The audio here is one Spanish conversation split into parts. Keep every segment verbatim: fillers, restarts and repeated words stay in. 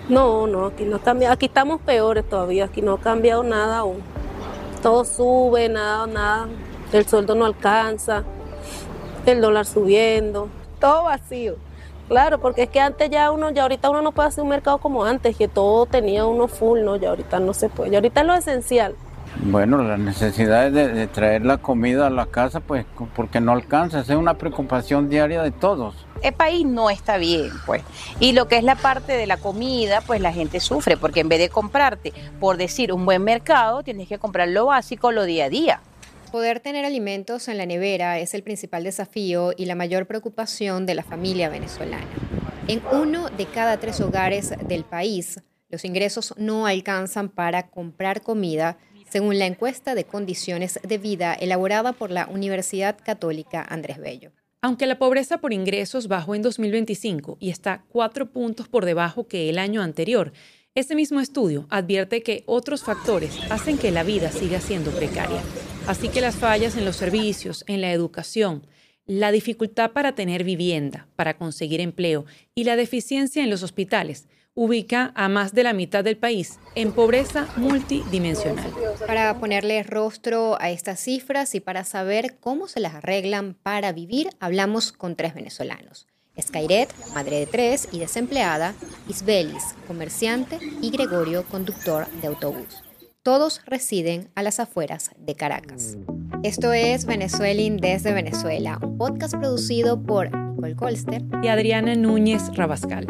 No, no, aquí no cambia, aquí estamos peores todavía, aquí no ha cambiado nada aún. Todo sube, nada, nada, el sueldo no alcanza, el dólar subiendo, todo vacío. Claro, porque es que antes ya uno, ya ahorita uno no puede hacer un mercado como antes, que todo tenía uno full, no, ya ahorita no se puede, ya ahorita es lo esencial. Bueno, las necesidades de, de traer la comida a la casa, pues porque no alcanza, es una preocupación diaria de todos. El país no está bien, pues. Y lo que es la parte de la comida, pues la gente sufre, porque en vez de comprarte, por decir, un buen mercado, tienes que comprar lo básico, lo día a día. Poder tener alimentos en la nevera es el principal desafío y la mayor preocupación de la familia venezolana. En uno de cada tres hogares del país, los ingresos no alcanzan para comprar comida, según la encuesta de condiciones de vida elaborada por la Universidad Católica Andrés Bello. Aunque la pobreza por ingresos bajó en dos mil veinticinco y está cuatro puntos por debajo que el año anterior, este mismo estudio advierte que otros factores hacen que la vida siga siendo precaria. Así que las fallas en los servicios, en la educación, la dificultad para tener vivienda, para conseguir empleo y la deficiencia en los hospitales ubica a más de la mitad del país en pobreza multidimensional. Para ponerle rostro a estas cifras y para saber cómo se las arreglan para vivir, hablamos con tres venezolanos. Skairet, madre de tres y desempleada, Isbelis, comerciante, y Gregorio, conductor de autobús. Todos residen a las afueras de Caracas. Esto es Venezueling desde Venezuela, un podcast producido por Nicole Colster y Adriana Núñez Rabascal.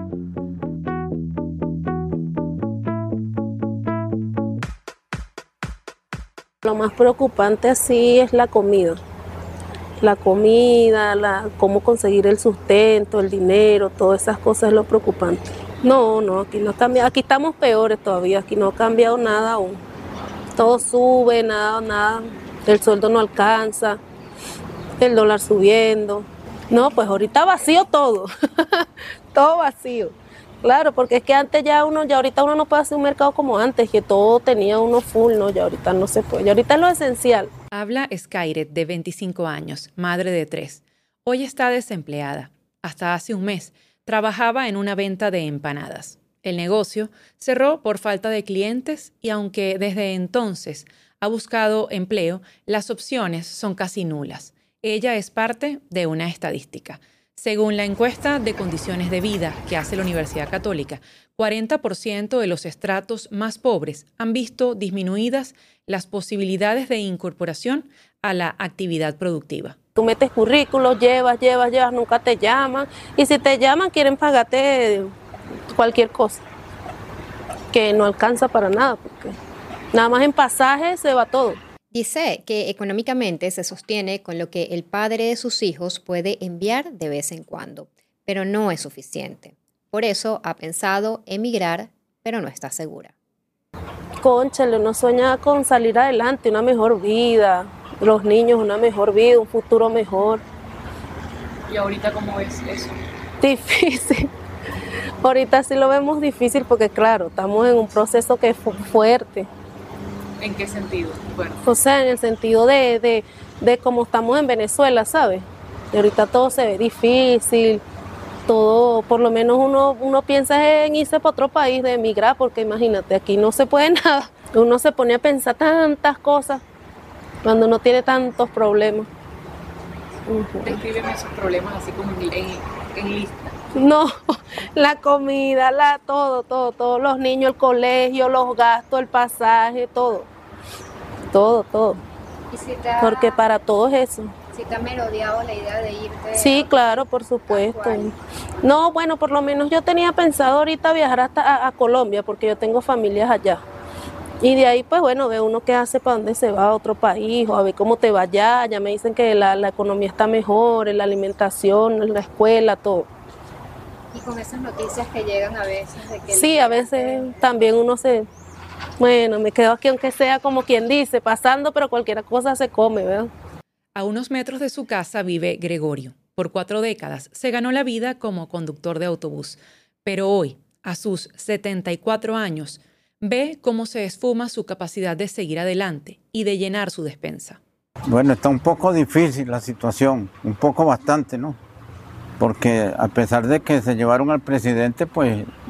Lo más preocupante así es la comida. La comida, la, cómo conseguir el sustento, el dinero, todas esas cosas es lo preocupante. No, no, aquí no cambia, aquí estamos peores todavía, aquí no ha cambiado nada aún. Todo sube, nada, nada, el sueldo no alcanza, el dólar subiendo. No, pues ahorita vacío todo, todo vacío. Claro, porque es que antes ya uno, ya ahorita uno no puede hacer un mercado como antes, que todo tenía uno full, no, ya ahorita no se puede, ya ahorita es lo esencial. Habla Skairet, de veinticinco años, madre de tres. Hoy está desempleada. Hasta hace un mes trabajaba en una venta de empanadas. El negocio cerró por falta de clientes y aunque desde entonces ha buscado empleo, las opciones son casi nulas. Ella es parte de una estadística. Según la encuesta de condiciones de vida que hace la Universidad Católica, cuarenta por ciento de los estratos más pobres han visto disminuidas las posibilidades de incorporación a la actividad productiva. Tú metes currículos, llevas, llevas, llevas, nunca te llaman. Y si te llaman, quieren pagarte cualquier cosa, que no alcanza para nada, porque nada más en pasajes se va todo. Dice que económicamente se sostiene con lo que el padre de sus hijos puede enviar de vez en cuando, pero no es suficiente. Por eso ha pensado emigrar, pero no está segura. Cónchale, uno sueña con salir adelante, una mejor vida, los niños una mejor vida, un futuro mejor. ¿Y ahorita cómo ves eso? Difícil. Ahorita sí lo vemos difícil porque claro, estamos en un proceso que es fuerte. ¿En qué sentido? Bueno. O sea, en el sentido de, de, de cómo estamos en Venezuela, ¿sabes? Y ahorita todo se ve difícil, todo, por lo menos uno, uno piensa en irse para otro país, de emigrar, porque imagínate, aquí no se puede nada. Uno se pone a pensar tantas cosas cuando no tiene tantos problemas. Uh-huh. Descríbeme esos problemas así como en, en, en lista. No, la comida, la todo, todo, todos los niños, el colegio, los gastos, el pasaje, todo. Todo, todo. ¿Y si te ha, porque para todo es eso. Si te ha merodeado la idea de irte? Sí, claro, por supuesto. No, bueno, por lo menos yo tenía pensado ahorita viajar hasta a, a Colombia, porque yo tengo familias allá. Y de ahí, pues bueno, ve uno qué hace, para dónde se va, a otro país, o a ver cómo te va allá. Ya me dicen que la, la economía está mejor, la alimentación, la escuela, todo. Y con esas noticias que llegan a veces de que... Sí, a veces también uno se... Bueno, me quedo aquí aunque sea como quien dice, pasando, pero cualquier cosa se come, ¿verdad? A unos metros de su casa vive Gregorio. Por cuatro décadas se ganó la vida como conductor de autobús. Pero hoy, a sus setenta y cuatro años, ve cómo se esfuma su capacidad de seguir adelante y de llenar su despensa. Bueno, está un poco difícil la situación, un poco bastante, ¿no? Porque a pesar de que se llevaron al presidente, pues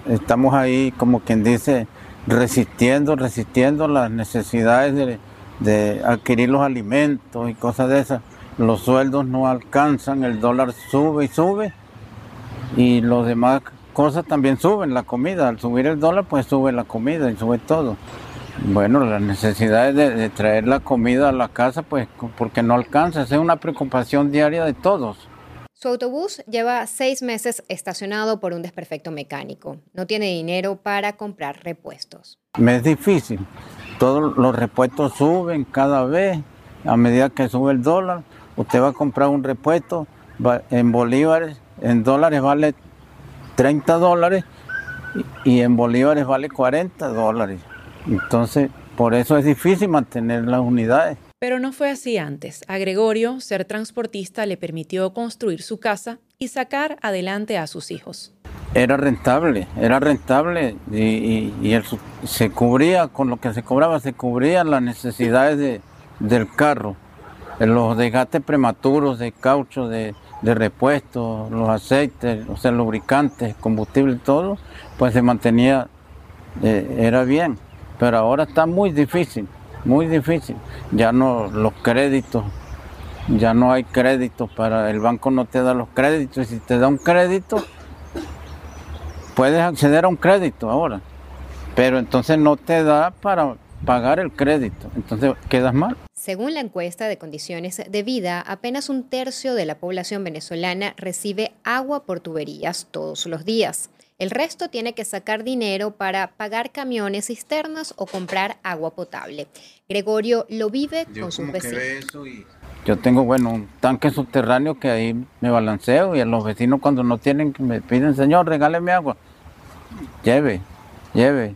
estamos ahí, como quien dice, resistiendo, resistiendo las necesidades de, de adquirir los alimentos y cosas de esas. Los sueldos no alcanzan, el dólar sube y sube y los demás cosas también suben, la comida. Al subir el dólar, pues sube la comida y sube todo. Bueno, las necesidades de, de traer la comida a la casa, pues porque no alcanza, es una preocupación diaria de todos. Su autobús lleva seis meses estacionado por un desperfecto mecánico. No tiene dinero para comprar repuestos. Me es difícil. Todos los repuestos suben cada vez. A medida que sube el dólar, usted va a comprar un repuesto en bolívares, en dólares vale treinta dólares y en bolívares vale cuarenta dólares. Entonces, por eso es difícil mantener las unidades. Pero no fue así antes. A Gregorio, ser transportista le permitió construir su casa y sacar adelante a sus hijos. Era rentable, era rentable y, y, y el, se cubría, con lo que se cobraba, se cubrían las necesidades de, del carro. Los desgastes prematuros de caucho, de, de repuestos, los aceites, o sea, lubricantes, combustible, todo, pues se mantenía, eh, era bien. Pero ahora está muy difícil. Muy difícil, ya no los créditos, ya no hay créditos, para el banco no te da los créditos, y si te da un crédito, puedes acceder a un crédito ahora, pero entonces no te da para pagar el crédito, entonces quedas mal. Según la encuesta de condiciones de vida, apenas un tercio de la población venezolana recibe agua por tuberías todos los días. El resto tiene que sacar dinero para pagar camiones, cisternas o comprar agua potable. Gregorio lo vive Yo con sus vecinos. Y... Yo tengo, bueno, un tanque subterráneo que ahí me balanceo y a los vecinos cuando no tienen, me piden, señor, regáleme agua. Lleve, lleve.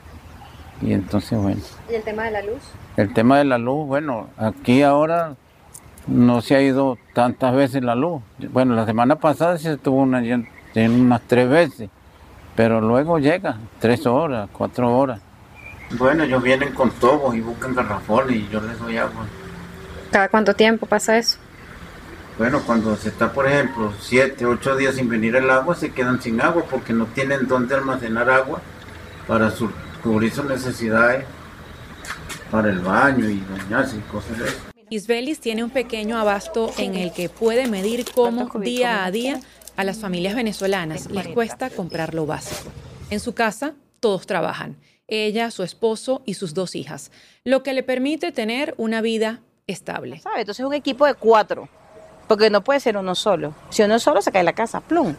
Y entonces, bueno. ¿Y el tema de la luz? El tema de la luz, bueno, aquí ahora no se ha ido tantas veces la luz. Bueno, la semana pasada se estuvo una, en unas tres veces. Pero luego llega, tres horas, cuatro horas. Bueno, ellos vienen con tobos y buscan garrafones y yo les doy agua. ¿Cada cuánto tiempo pasa eso? Bueno, cuando se está, por ejemplo, siete, ocho días sin venir el agua, se quedan sin agua porque no tienen dónde almacenar agua para su, cubrir sus necesidades para el baño y bañarse y cosas de eso. Isbelis tiene un pequeño abasto en el que puede medir cómo día a día a las familias venezolanas les cuesta comprar lo básico. En su casa, todos trabajan. Ella, su esposo y sus dos hijas, lo que le permite tener una vida estable. ¿Sabe? Entonces es un equipo de cuatro, porque no puede ser uno solo. Si uno solo se cae la casa, plum.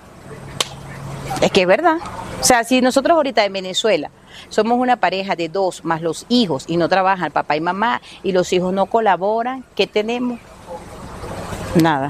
Es que es verdad. O sea, si nosotros ahorita en Venezuela somos una pareja de dos más los hijos y no trabajan papá y mamá y los hijos no colaboran, ¿qué tenemos? Nada.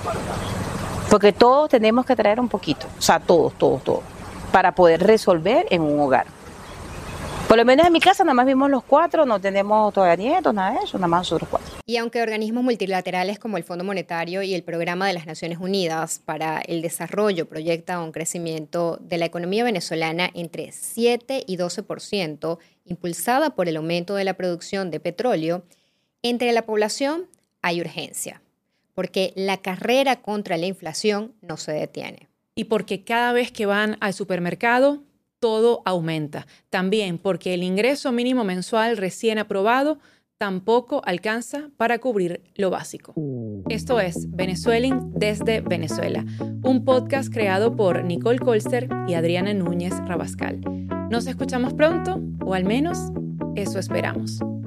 Porque todos tenemos que traer un poquito, o sea, todos, todos, todos, para poder resolver en un hogar. Por lo menos en mi casa nada más vimos los cuatro, no tenemos todavía nietos, nada de eso, nada más nosotros cuatro. Y aunque organismos multilaterales como el Fondo Monetario y el Programa de las Naciones Unidas para el Desarrollo proyectan un crecimiento de la economía venezolana entre siete y doce por ciento, impulsada por el aumento de la producción de petróleo, entre la población hay urgencia, porque la carrera contra la inflación no se detiene. Y porque cada vez que van al supermercado, todo aumenta. También porque el ingreso mínimo mensual recién aprobado tampoco alcanza para cubrir lo básico. Esto es Venezueling desde Venezuela, un podcast creado por Nicole Colster y Adriana Núñez Rabascal. Nos escuchamos pronto, o al menos eso esperamos.